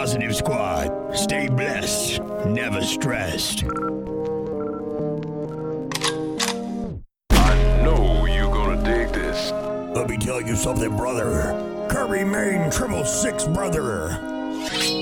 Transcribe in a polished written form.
Positive Squad. Stay blessed, never stressed. I know you're gonna dig this. Let me tell you something, brother. Kirby Main 666, brother.